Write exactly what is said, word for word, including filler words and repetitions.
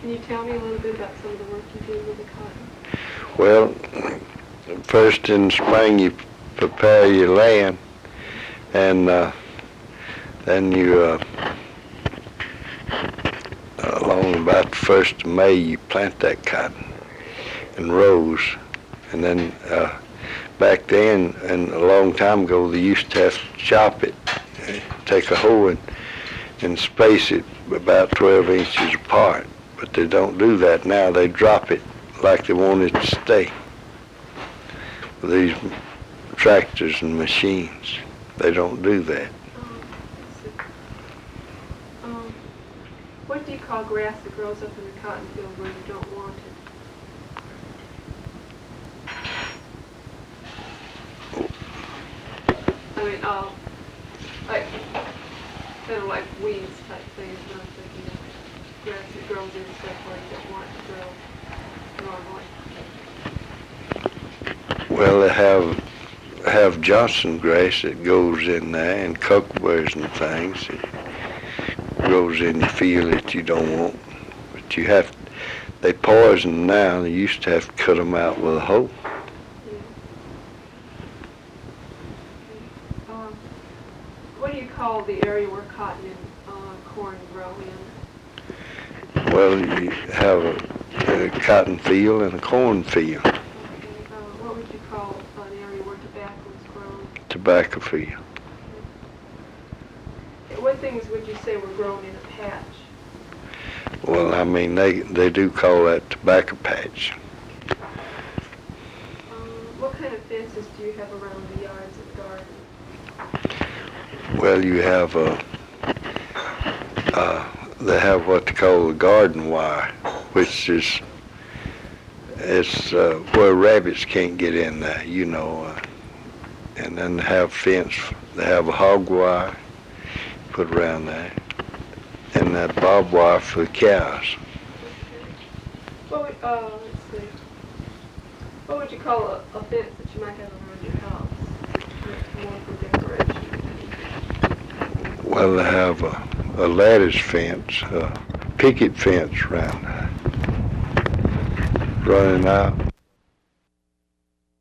Can you tell me a little bit about some of the work you do with the cotton? Well, first in spring you prepare your land, and uh, then you, uh, along about the first of May, you plant that cotton in rows, and then uh, back then, and a long time ago, they used to have to chop it, take a hoe and, and space it about twelve inches apart. But they don't do that now. They drop it like they want it to stay. With these tractors and machines, they don't do that. Um, um, what do you call grass that grows up in the cotton field where you don't want it? I mean, uh, like, kind of like weeds type things, and I'm thinking of grass that grows in stuff where you don't want it to grow normally. Well, they have have Johnson grass that goes in there, and cucumber and things that grows in the field that you don't want. But you have, they poison now. They used to have to cut them out with a hoe. What do you call the area where cotton and uh, corn grow in? Well, you have a, a cotton field and a corn field. Okay. Uh, what would you call an area where tobacco is grown? Tobacco field. Okay. What things would you say were grown in a patch? Well, I mean, they, they do call that tobacco patch. Um, what kind of fences do you have around the yards and gardens? Well, you have a, uh, they have what they call a garden wire, which is, it's uh, where rabbits can't get in there, you know. Uh, and then they have fence, they have a hog wire put around there, and that barbed wire for the cows. What would, uh, let's see, what would you call a, a fence that you might have around your house? More for decoration. Well, they have a, a lattice fence, a picket fence around there, running out